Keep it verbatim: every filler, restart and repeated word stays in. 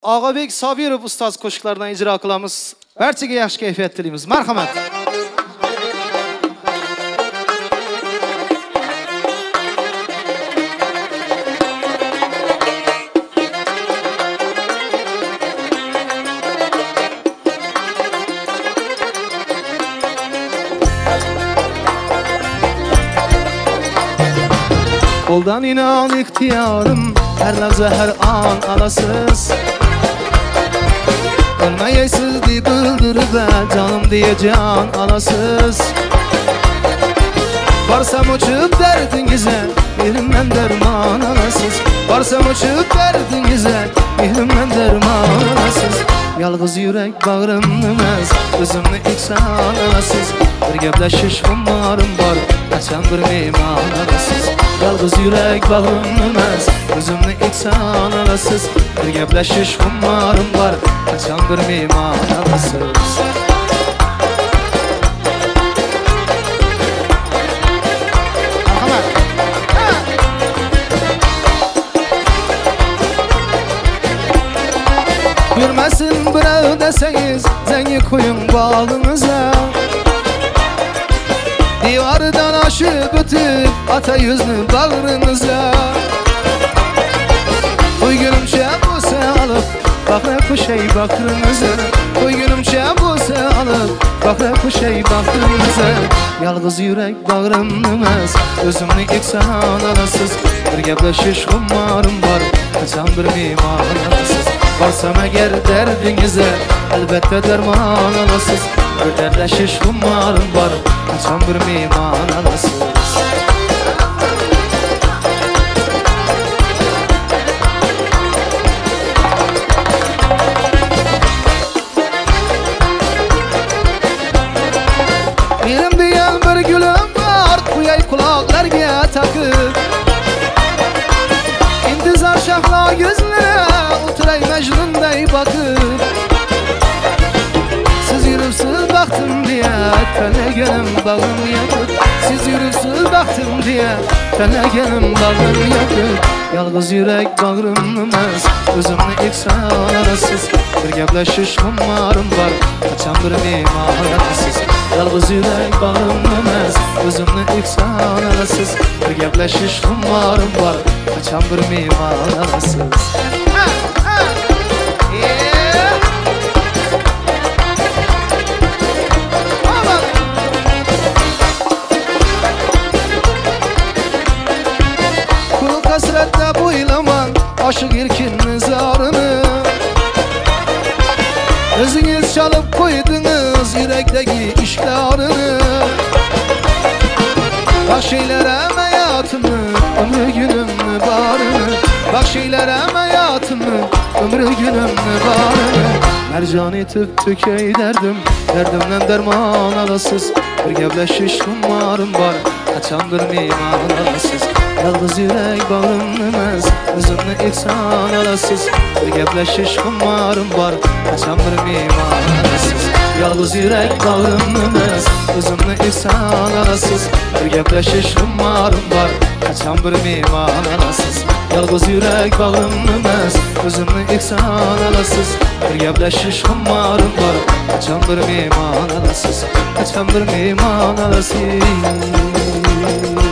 Ağabek Sabirov ustoz qo'shiqlaridan ijro qilamiz. Barchaga yaxshi kayfiyat tilaymiz. Marhamat. Koldan inan ihtiyarım, her lahza her an alasız. Ölmeyesiz diye bıldırıp canım diye can alasız. Varsam uçup derdinize, elimden derman alasız. Varsam uçup derdinize, elimden derman alasız. Yalğız yürek bağrımnımez, özümni iksan alasız. Bir gepleşiş umarım var, açan bir meyman alasız. Yalğız yürek bağrımnımez, özümni iksan alasız. Bir gepleşiş umarım var, açan bir meyman alasız. Yürmesin birey deseniz, zengi koyun bağlınıza. Divardan aşıp ötüp, ata yüzünü bağrınıza. Uygunumça buse alıp, bakra kuşey bakrınıza. Uygunumça buse alıp, bakra kuşey bakrınıza. Yalğız yürek bağrımnımez, özümni iksan alasız. Bir gepleşiş umarım var, kaçan bir meyman alasız. Varsam eğer derdinize, elbette derman alasız. Bir dertleşiş umarım var, kaçan bir meyman alasız. Benim diyen bir gülüm var, kuyay kulaklarga takıp. İntizar şahla gözlere, oturay Mecnun'day bakıp. Siz yürüpsüz baktım diye, telegenim bağım yakıp. Siz yürüpsüz baktım diye, telegenim bağım yakıp. Yalğız yürek bağrımnımez, özümni iksan alasız. Bir gepleşiş umarım var, kaçan bir meyman alasız. Yalğız yürek bağrımnımez, özümni iksan alasız. Bir gepleşiş umarım var, kaçan bir meyman alasız. Kul kasretle boylaman, aşık irkin zarını. Özünüz çalıp koydunuz yürekteki işlerini. Bak şeylerem hayatımı, ömrü günümü barını. Bak şeylerem hayatımı, ömrü günümü barını. Mercan etip tükey derdim, derdimden derman alasız. Bir gepleşiş umarım var, kaçan bir meyman alasız. Yalğız yürek bağrımnımez, özümni iksan alasız. Bir gepleşiş umarım var, kaçan bir meyman alasız. Yalğız yürek bağrımnımez, özümni iksan alasız. Bir gepleşiş umarım var, kaçan bir meyman alasız. Yalğız yürek bağrımnımez, özümni iksan alasız. Bir gepleşiş umarım var, kaçan bir meyman alasız. Kaçan bir meyman alasız.